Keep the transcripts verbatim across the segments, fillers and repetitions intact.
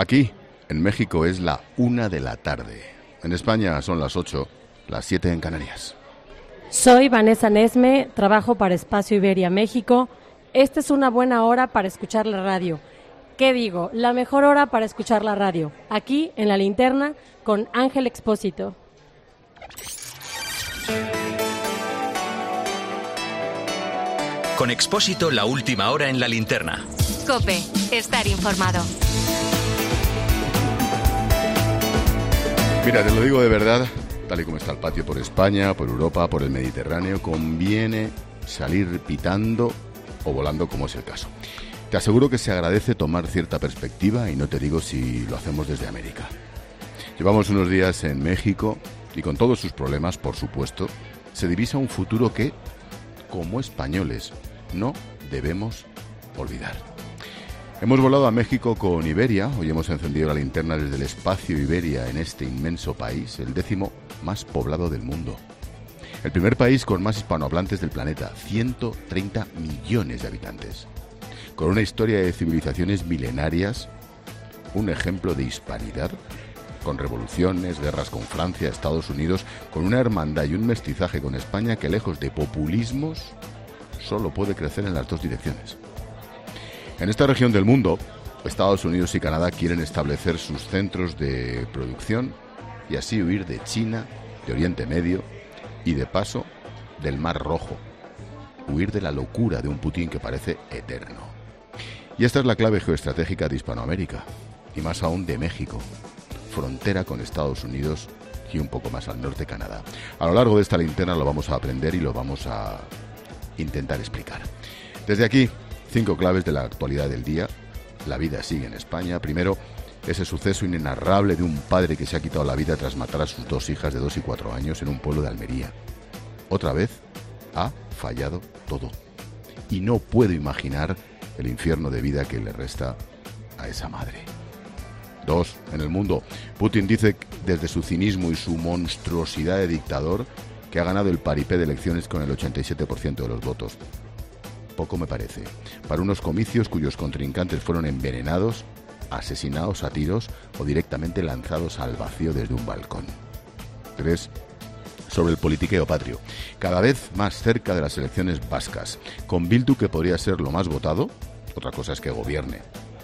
Aquí, en México, es la una de la tarde. En España son las ocho, las siete en Canarias. Soy Vanessa Nesme, trabajo para Espacio Iberia México. Esta es una buena hora para escuchar la radio. ¿Qué digo? La mejor hora para escuchar la radio. Aquí, en La Linterna, con Ángel Expósito. Con Expósito, la última hora en La Linterna. COPE, estar informado. Mira, te lo digo de verdad, tal y como está el patio por España, por Europa, por el Mediterráneo, conviene salir pitando o volando, como es el caso. Te aseguro que se agradece tomar cierta perspectiva, y no te digo si lo hacemos desde América. Llevamos unos días en México y con todos sus problemas, por supuesto, se divisa un futuro que, como españoles, no debemos olvidar. Hemos volado a México con Iberia, hoy hemos encendido la linterna desde el espacio Iberia en este inmenso país, el décimo más poblado del mundo. El primer país con más hispanohablantes del planeta, ciento treinta millones de habitantes. Con una historia de civilizaciones milenarias, un ejemplo de hispanidad, con revoluciones, guerras con Francia, Estados Unidos, con una hermandad y un mestizaje con España que, lejos de populismos, solo puede crecer en las dos direcciones. En esta región del mundo, Estados Unidos y Canadá quieren establecer sus centros de producción y así huir de China, de Oriente Medio y, de paso, del Mar Rojo. Huir de la locura de un Putin que parece eterno. Y esta es la clave geoestratégica de Hispanoamérica, y más aún de México, frontera con Estados Unidos y un poco más al norte Canadá. A lo largo de esta linterna lo vamos a aprender y lo vamos a intentar explicar. Desde aquí, cinco claves de la actualidad del día. La vida sigue en España. Primero, ese suceso inenarrable de un padre que se ha quitado la vida tras matar a sus dos hijas de dos y cuatro años en un pueblo de Almería. Otra vez, ha fallado todo. Y no puedo imaginar el infierno de vida que le resta a esa madre. Dos, en el mundo, Putin dice desde su cinismo y su monstruosidad de dictador que ha ganado el paripé de elecciones con el ochenta y siete por ciento de los votos. Poco me parece. Para unos comicios cuyos contrincantes fueron envenenados, asesinados a tiros o directamente lanzados al vacío desde un balcón. Tres, sobre el politiqueo patrio. Cada vez más cerca de las elecciones vascas, con Bildu, que podría ser lo más votado, otra cosa es que gobierne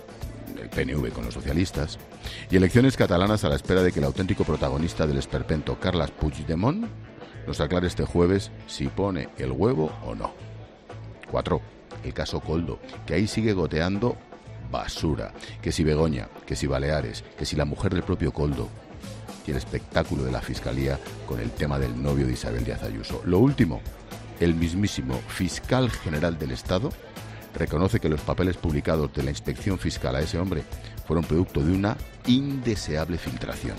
el P N V con los socialistas, y elecciones catalanas a la espera de que el auténtico protagonista del esperpento, Carles Puigdemont, nos aclare este jueves si pone el huevo o no. Cuatro, el caso Koldo, que ahí sigue goteando basura. Que si Begoña, que si Baleares, que si la mujer del propio Koldo. Y el espectáculo de la Fiscalía con el tema del novio de Isabel Díaz Ayuso. Lo último, el mismísimo fiscal general del Estado reconoce que los papeles publicados de la inspección fiscal a ese hombre fueron producto de una indeseable filtración.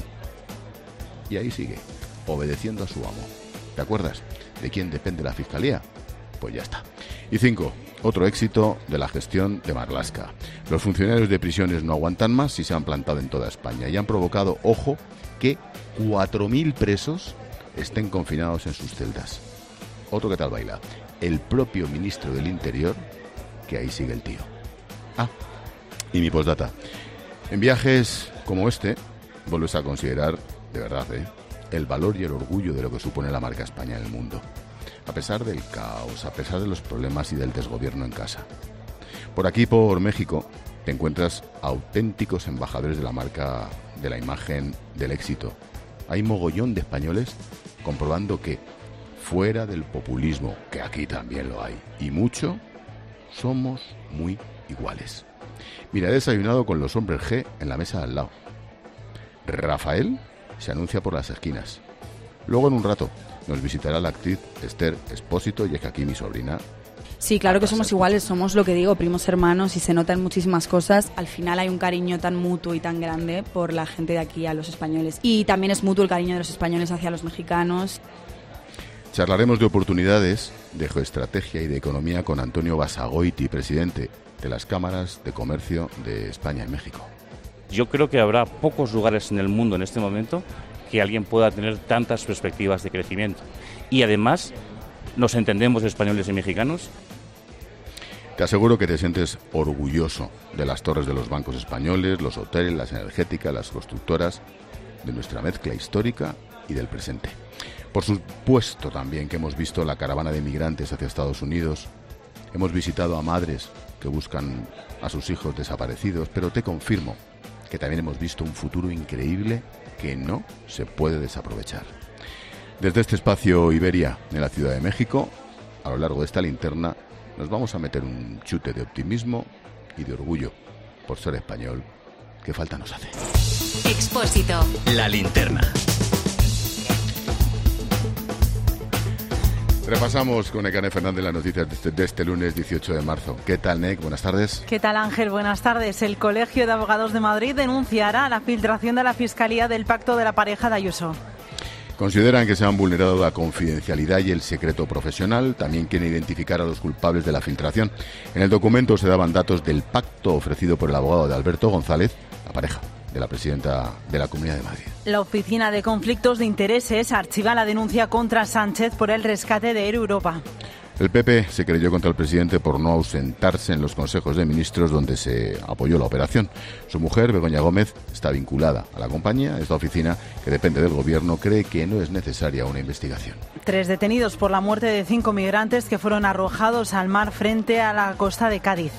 Y ahí sigue, obedeciendo a su amo. ¿Te acuerdas de quién depende la Fiscalía? Pues ya está. Y cinco, otro éxito de la gestión de Marlaska. Los funcionarios de prisiones no aguantan más y se han plantado en toda España y han provocado, ojo, que cuatro mil presos estén confinados en sus celdas. Otro que tal baila, el propio ministro del Interior, que ahí sigue el tío. Ah, y mi postdata. En viajes como este, vuelves a considerar, de verdad, ¿eh?, el valor y el orgullo de lo que supone la marca España en el mundo. A pesar del caos, a pesar de los problemas y del desgobierno en casa. Por aquí, por México, te encuentras auténticos embajadores de la marca, de la imagen, del éxito. Hay mogollón de españoles comprobando que, fuera del populismo, que aquí también lo hay, y mucho, somos muy iguales. Mira, he desayunado con los hombres G en la mesa de al lado. Rafael se anuncia por las esquinas. Luego, en un rato, nos visitará la actriz Esther Expósito, y es que aquí mi sobrina... Sí, claro que somos iguales, somos, lo que digo, primos hermanos, y se notan muchísimas cosas. Al final hay un cariño tan mutuo y tan grande por la gente de aquí, a los españoles. Y también es mutuo el cariño de los españoles hacia los mexicanos. Charlaremos de oportunidades, de geoestrategia y de economía con Antonio Basagoiti, presidente de las cámaras de comercio de España y México. Yo creo que habrá pocos lugares en el mundo en este momento que alguien pueda tener tantas perspectivas de crecimiento. Y además, ¿nos entendemos españoles y mexicanos? Te aseguro que te sientes orgulloso de las torres de los bancos españoles, los hoteles, las energéticas, las constructoras, de nuestra mezcla histórica y del presente. Por supuesto también que hemos visto la caravana de inmigrantes hacia Estados Unidos, hemos visitado a madres que buscan a sus hijos desaparecidos, pero te confirmo que también hemos visto un futuro increíble que no se puede desaprovechar. Desde este espacio Iberia, en la Ciudad de México, a lo largo de esta linterna, nos vamos a meter un chute de optimismo y de orgullo por ser español, que falta nos hace. Expósito. La linterna. Repasamos con Nekane Fernández las noticias de este, de este lunes dieciocho de marzo. ¿Qué tal, Nek? Buenas tardes. ¿Qué tal, Ángel? Buenas tardes. El Colegio de Abogados de Madrid denunciará la filtración de la Fiscalía del pacto de la pareja de Ayuso. Consideran que se han vulnerado la confidencialidad y el secreto profesional. También quieren identificar a los culpables de la filtración. En el documento se daban datos del pacto ofrecido por el abogado de Alberto González, la pareja de la presidenta de la Comunidad de Madrid. La Oficina de Conflictos de Intereses archiva la denuncia contra Sánchez por el rescate de Air Europa. El P P se creyó contra el presidente por no ausentarse en los consejos de ministros donde se apoyó la operación. Su mujer, Begoña Gómez, está vinculada a la compañía. Esta oficina, que depende del gobierno, cree que no es necesaria una investigación. Tres detenidos por la muerte de cinco migrantes que fueron arrojados al mar frente a la costa de Cádiz.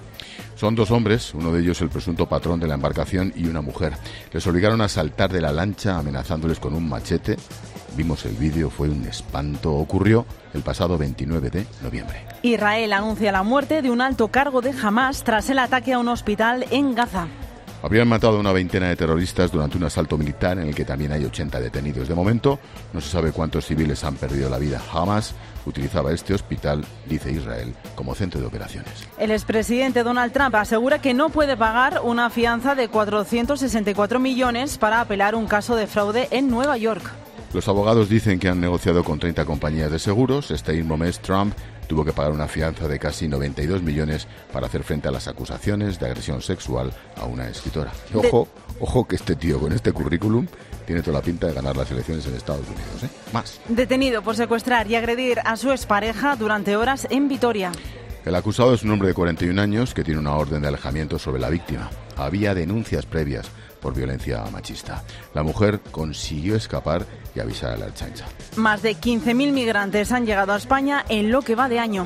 Son dos hombres, uno de ellos el presunto patrón de la embarcación y una mujer. Les obligaron a saltar de la lancha amenazándoles con un machete. Vimos el vídeo, fue un espanto. Ocurrió el pasado veintinueve de noviembre. Israel anuncia la muerte de un alto cargo de Hamás tras el ataque a un hospital en Gaza. Habrían matado a una veintena de terroristas durante un asalto militar en el que también hay ochenta detenidos. De momento, no se sabe cuántos civiles han perdido la vida. Hamás utilizaba este hospital, dice Israel, como centro de operaciones. El expresidente Donald Trump asegura que no puede pagar una fianza de cuatrocientos sesenta y cuatro millones para apelar un caso de fraude en Nueva York. Los abogados dicen que han negociado con treinta compañías de seguros. Este mismo mes Trump tuvo que pagar una fianza de casi noventa y dos millones para hacer frente a las acusaciones de agresión sexual a una escritora. Y ojo, de... ojo que este tío con este currículum tiene toda la pinta de ganar las elecciones en Estados Unidos, ¿eh? Más. Detenido por secuestrar y agredir a su expareja durante horas en Vitoria. El acusado es un hombre de cuarenta y un años que tiene una orden de alejamiento sobre la víctima. Había denuncias previas por violencia machista. La mujer consiguió escapar y avisar a la Ertzaintza. Más de quince mil migrantes han llegado a España en lo que va de año.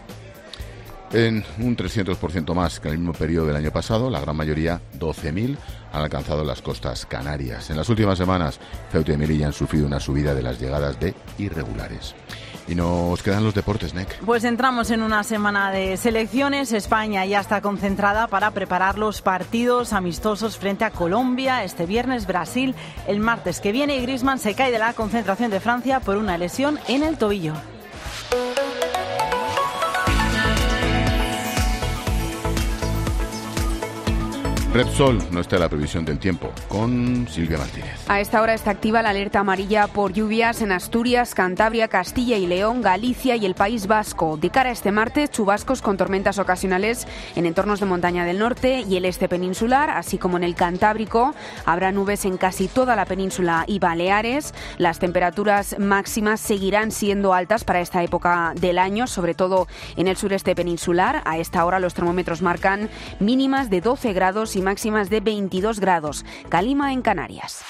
En un trescientos por ciento más que en el mismo periodo del año pasado, la gran mayoría, doce mil, han alcanzado las costas canarias. En las últimas semanas, Ceuta y Melilla han sufrido una subida de las llegadas de irregulares. Y nos quedan los deportes, Nek. Pues entramos en una semana de selecciones. España ya está concentrada para preparar los partidos amistosos frente a Colombia. Este viernes Brasil, el martes que viene, y Griezmann se cae de la concentración de Francia por una lesión en el tobillo. Repsol no está en la previsión del tiempo, con Silvia Martínez. A esta hora está activa la alerta amarilla por lluvias en Asturias, Cantabria, Castilla y León, Galicia y el País Vasco. De cara a este martes, chubascos con tormentas ocasionales en entornos de montaña del norte y el este peninsular, así como en el Cantábrico. Habrá nubes en casi toda la península y Baleares. Las temperaturas máximas seguirán siendo altas para esta época del año, sobre todo en el sureste peninsular. A esta hora los termómetros marcan mínimas de doce grados y máximas de veintidós grados. Calima en Canarias.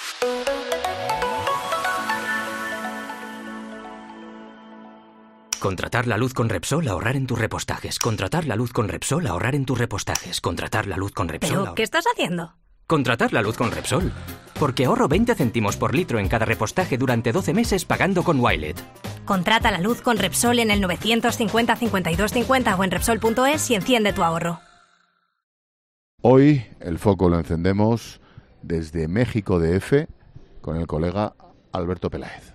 Contratar la luz con Repsol, ahorrar en tus repostajes. Contratar la luz con Repsol, ahorrar en tus repostajes. Contratar la luz con Repsol. ¿Pero ahor... qué estás haciendo? Contratar la luz con Repsol. Porque ahorro veinte céntimos por litro en cada repostaje durante doce meses pagando con Wilet. Contrata la luz con Repsol en el novecientos cincuenta cincuenta y dos cincuenta o en Repsol punto es y enciende tu ahorro. Hoy el foco lo encendemos desde México D F con el colega Alberto Peláez.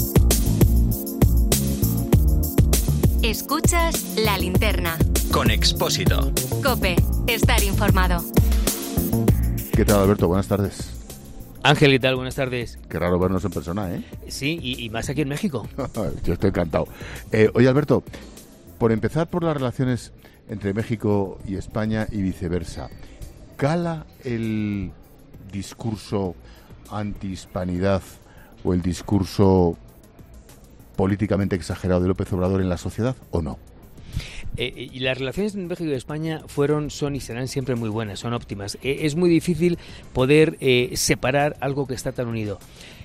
Escuchas La Linterna. Con Expósito. COPE. Estar informado. ¿Qué tal, Alberto? Buenas tardes. Ángel, ¿qué tal? Buenas tardes. Qué raro vernos en persona, ¿eh? Sí, y, y más aquí en México. Yo estoy encantado. Eh, oye, Alberto, por empezar por las relaciones entre México y España y viceversa, ¿cala el discurso anti-hispanidad o el discurso políticamente exagerado de López Obrador en la sociedad o no? Eh, y las relaciones entre México y España fueron, son y serán siempre muy buenas, son óptimas. Eh, es muy difícil poder eh, separar algo que está tan unido.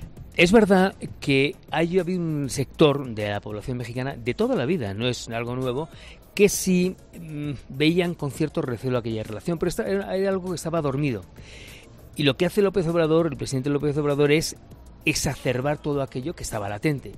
Es verdad que hay habido un sector de la población mexicana de toda la vida, no es algo nuevo, que sí mmm, veían con cierto recelo aquella relación, pero esta, era, era algo que estaba dormido. Y lo que hace López Obrador, el presidente López Obrador, es exacerbar todo aquello que estaba latente.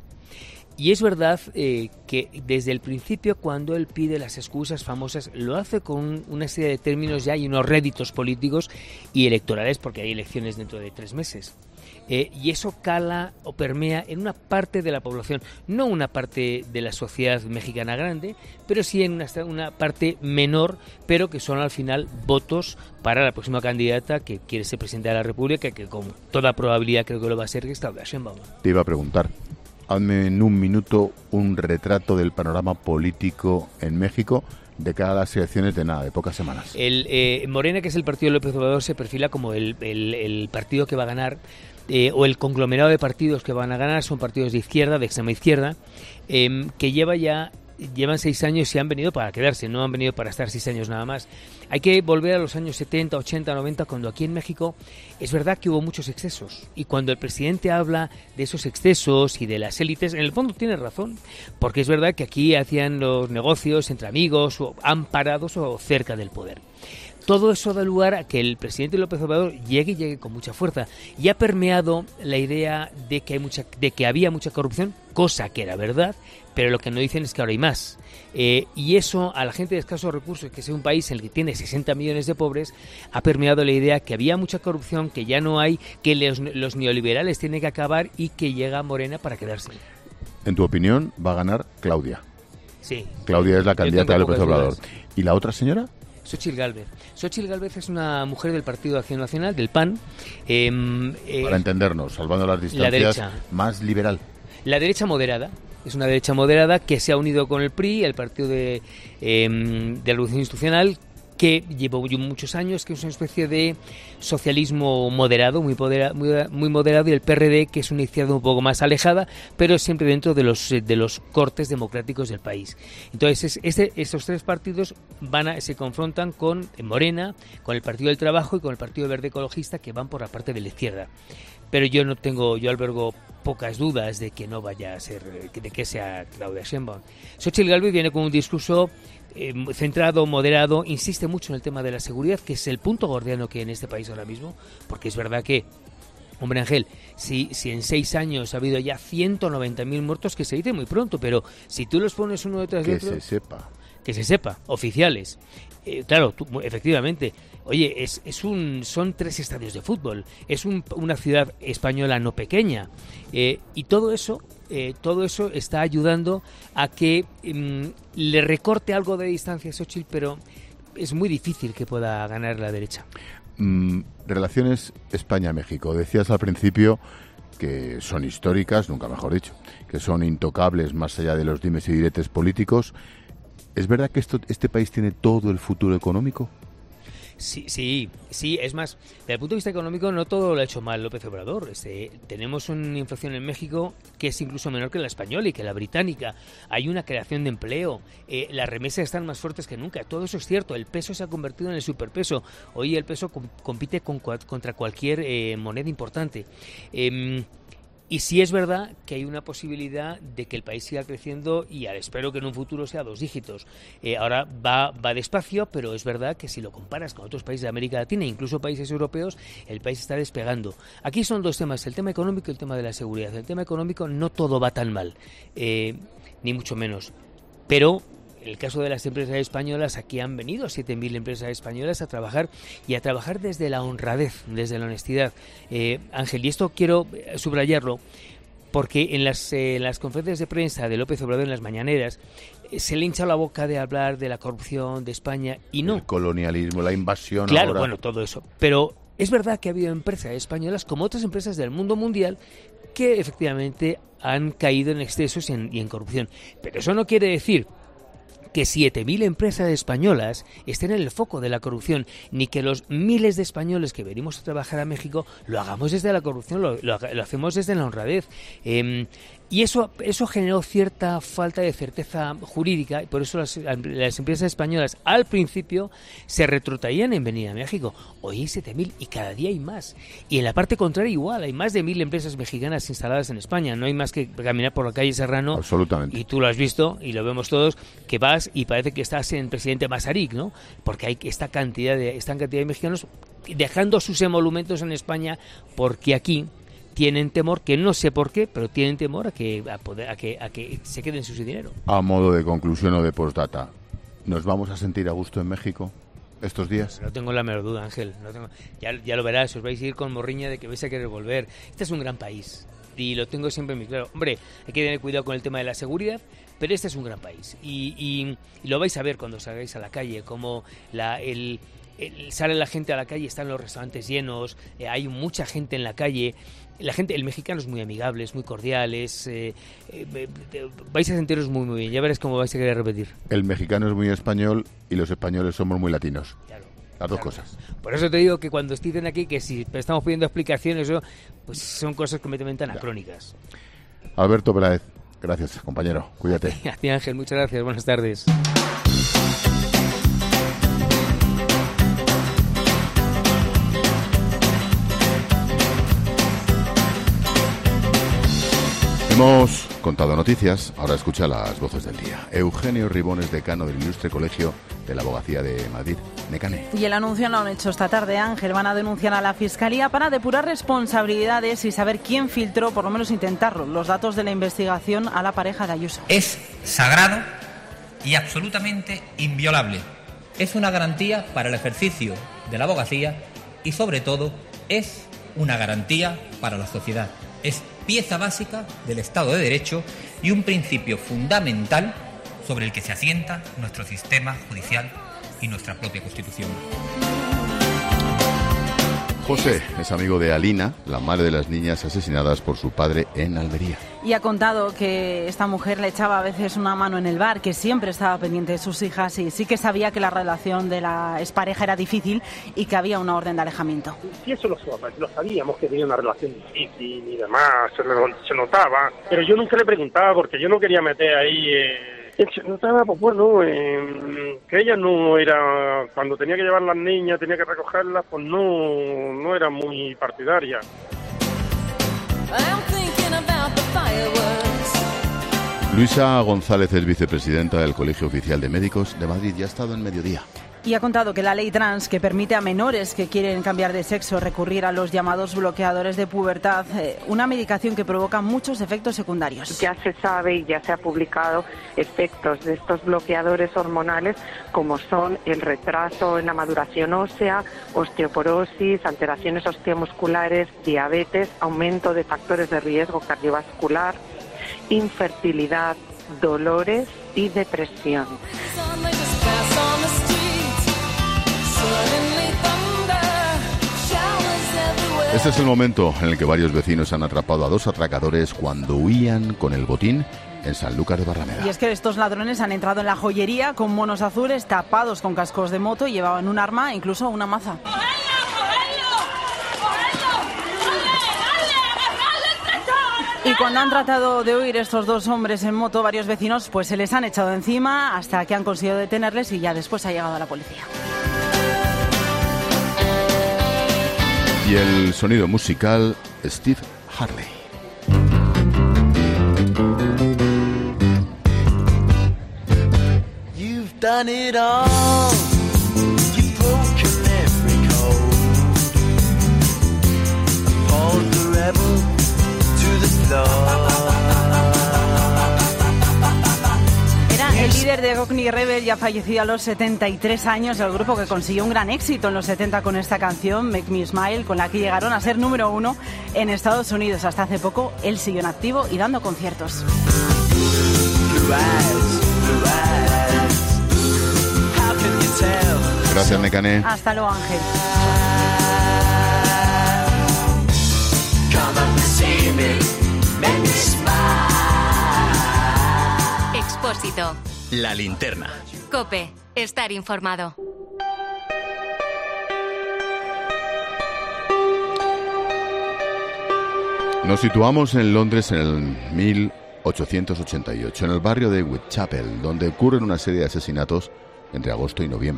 Y es verdad eh, que desde el principio, cuando él pide las excusas famosas, lo hace con una serie de términos ya y unos réditos políticos y electorales, porque hay elecciones dentro de tres meses. Eh, y eso cala o permea en una parte de la población, no una parte de la sociedad mexicana grande, pero sí en una, una parte menor, pero que son al final votos para la próxima candidata que quiere ser presidenta de la República, que con toda probabilidad creo que lo va a ser, que es Claudia Sheinbaum. Te iba a preguntar, hazme en un minuto un retrato del panorama político en México de cara a las elecciones de nada, de pocas semanas. El eh, Morena, que es el partido de López Obrador, se perfila como el, el, el partido que va a ganar, eh, o el conglomerado de partidos que van a ganar, son partidos de izquierda, de extrema izquierda, eh, que lleva ya llevan seis años y han venido para quedarse, no han venido para estar seis años nada más. Hay que volver a los años setenta, ochenta, noventa, cuando aquí en México es verdad que hubo muchos excesos. Y cuando el presidente habla de esos excesos y de las élites, en el fondo tiene razón, porque es verdad que aquí hacían los negocios entre amigos, o amparados o cerca del poder. Todo eso da lugar a que el presidente López Obrador llegue y llegue con mucha fuerza. Y ha permeado la idea de que hay mucha, de que había mucha corrupción, cosa que era verdad, pero lo que no dicen es que ahora hay más. Eh, y eso a la gente de escasos recursos, que es un país en el que tiene sesenta millones de pobres, ha permeado la idea que había mucha corrupción, que ya no hay, que los, los neoliberales tienen que acabar y que llega Morena para quedarse. En tu opinión, va a ganar Claudia. Sí. Claudia es la candidata de López Obrador. ¿Y la otra señora? Xóchitl Gálvez. Xóchitl Gálvez es una mujer del Partido de Acción Nacional, del P A N. Eh, eh, Para entendernos, salvando las distancias, la derecha. Más liberal. La derecha moderada. Es una derecha moderada que se ha unido con el P R I, el Partido de, eh, de la Revolución Institucional, que llevó muchos años, que es una especie de socialismo moderado, muy, podera, muy, muy moderado, y el P R D, que es una izquierda un poco más alejada, pero siempre dentro de los de los cortes democráticos del país. Entonces, es, este, estos tres partidos van a, se confrontan con Morena, con el Partido del Trabajo y con el Partido Verde Ecologista, que van por la parte de la izquierda. Pero yo no tengo, yo albergo pocas dudas de que no vaya a ser, de que sea Claudia Sheinbaum. Xóchitl Gálvez viene con un discurso eh, centrado, moderado, insiste mucho en el tema de la seguridad, que es el punto gordiano que hay en este país ahora mismo, porque es verdad que, hombre Ángel, si, si en seis años ha habido ya ciento noventa mil muertos, que se dice muy pronto, pero si tú los pones uno detrás de otro... Que se sepa. Que se sepa, oficiales. Eh, claro, tú, efectivamente, oye, es, es un, son tres estadios de fútbol, es un, una ciudad española no pequeña, eh, y todo eso, eh, todo eso está ayudando a que mm, le recorte algo de distancia a Xóchitl, pero es muy difícil que pueda ganar la derecha. Mm, relaciones España-México. Decías al principio que son históricas, nunca mejor dicho, que son intocables más allá de los dimes y diretes políticos. ¿Es verdad que esto, este país tiene todo el futuro económico? Sí, sí, sí, es más, desde el punto de vista económico no todo lo ha hecho mal López Obrador. Este, tenemos una inflación en México que es incluso menor que la española y que la británica. Hay una creación de empleo, eh, las remesas están más fuertes que nunca. Todo eso es cierto, el peso se ha convertido en el superpeso. Hoy el peso com- compite con, contra cualquier eh, moneda importante. Eh, Y sí es verdad que hay una posibilidad de que el país siga creciendo y espero que en un futuro sea dos dígitos. Eh, ahora va, va despacio, pero es verdad que si lo comparas con otros países de América Latina, incluso países europeos, el país está despegando. Aquí son dos temas, el tema económico y el tema de la seguridad. El tema económico no todo va tan mal, eh, ni mucho menos. Pero en el caso de las empresas españolas, aquí han venido siete mil empresas españolas a trabajar y a trabajar desde la honradez, desde la honestidad. Eh, Ángel, y esto quiero subrayarlo, porque en las, eh, en las conferencias de prensa de López Obrador, en las mañaneras, eh, se le hincha la boca de hablar de la corrupción de España y no. El colonialismo, la invasión. Claro, ahora. Bueno, todo eso. Pero es verdad que ha habido empresas españolas, como otras empresas del mundo mundial, que efectivamente han caído en excesos y en, y en corrupción. Pero eso no quiere decir que siete mil empresas españolas estén en el foco de la corrupción, ni que los miles de españoles que venimos a trabajar a México lo hagamos desde la corrupción, lo, lo, lo hacemos desde la honradez. Eh, Y eso, eso generó cierta falta de certeza jurídica, y por eso las, las empresas españolas al principio se retrotraían en venir a México. Hoy hay siete mil y cada día hay más. Y en la parte contraria igual, hay más de mil empresas mexicanas instaladas en España. No hay más que caminar por la calle Serrano. Absolutamente. Y tú lo has visto, y lo vemos todos, que vas y parece que estás en Presidente Masaryk, ¿no? Porque hay esta cantidad de, esta cantidad de mexicanos dejando sus emolumentos en España, porque aquí tienen temor, que no sé por qué, pero tienen temor a que a, poder, a que a que se queden su dinero. A modo de conclusión o de postdata, ¿nos vamos a sentir a gusto en México estos días? No tengo la menor duda, Ángel. No tengo, ya, ya lo verás, os vais a ir con morriña de que vais a querer volver. Este es un gran país y lo tengo siempre muy claro. Hombre, hay que tener cuidado con el tema de la seguridad, pero este es un gran país y, y, y lo vais a ver cuando salgáis a la calle, como la, el... sale la gente a la calle, están los restaurantes llenos, eh, hay mucha gente en la calle. La gente, el mexicano es muy amigable, es muy cordial, es, eh, eh, vais a sentiros muy muy bien, ya verás cómo vais a querer repetir. El mexicano es muy español y los españoles somos muy latinos. Claro, Las dos claro. cosas. Por eso te digo que cuando dicen aquí que si estamos pidiendo explicaciones, eso, pues son cosas completamente anacrónicas. Alberto Peláez, gracias, compañero. Cuídate. A ti, Ángel, muchas gracias. Buenas tardes. Hemos contado noticias, ahora escucha las voces del día. Eugenio Ribón es decano del Ilustre Colegio de la Abogacía de Madrid, Necané. Y el anuncio lo han hecho esta tarde, Ángel. Van a denunciar a la Fiscalía para depurar responsabilidades y saber quién filtró, por lo menos intentarlo, los datos de la investigación a la pareja de Ayuso. Es sagrado y absolutamente inviolable. Es una garantía para el ejercicio de la abogacía y, sobre todo, es una garantía para la sociedad. Es pieza básica del Estado de Derecho y un principio fundamental sobre el que se asienta nuestro sistema judicial y nuestra propia Constitución. José es amigo de Alina, la madre de las niñas asesinadas por su padre en Almería. Y ha contado que esta mujer le echaba a veces una mano en el bar, que siempre estaba pendiente de sus hijas y sí que sabía que la relación de la expareja era difícil y que había una orden de alejamiento. Sí, eso lo, lo sabíamos, que tenía una relación difícil y demás, se, se notaba, pero yo nunca le preguntaba porque yo no quería meter ahí... Eh... Se notaba, pues bueno, eh, que ella no era, cuando tenía que llevar las niñas, tenía que recogerlas, pues no, no era muy partidaria. Luisa González es vicepresidenta del Colegio Oficial de Médicos de Madrid y ha estado en Mediodía. Y ha contado que la ley trans, que permite a menores que quieren cambiar de sexo recurrir a los llamados bloqueadores de pubertad, eh, una medicación que provoca muchos efectos secundarios. Ya se sabe y ya se ha publicado efectos de estos bloqueadores hormonales, como son el retraso en la maduración ósea, osteoporosis, alteraciones osteomusculares, diabetes, aumento de factores de riesgo cardiovascular, infertilidad, dolores y depresión. Este es el momento en el que varios vecinos han atrapado a dos atracadores cuando huían con el botín en Sanlúcar de Barrameda. Y es que estos ladrones han entrado en la joyería con monos azules tapados con cascos de moto y llevaban un arma, incluso una maza. Y cuando han tratado de huir estos dos hombres en moto, varios vecinos pues se les han echado encima hasta que han conseguido detenerles y ya después ha llegado la policía. Y el sonido musical, Steve Harley. You've done it all. You've broken every code. Appalled the rebel to the floor. Era el líder de Cockney Rebel, ya fallecido a los setenta y tres años, el grupo que consiguió un gran éxito en los setenta con esta canción, Make Me Smile, con la que llegaron a ser número uno en Estados Unidos. Hasta hace poco, él siguió en activo y dando conciertos. Gracias, Necané. Hasta luego, Ángel. Expósito. La linterna. COPE. Estar informado. Nos situamos en Londres en el mil ochocientos ochenta y ocho, en el barrio de Whitechapel, donde ocurren una serie de asesinatos entre agosto y noviembre.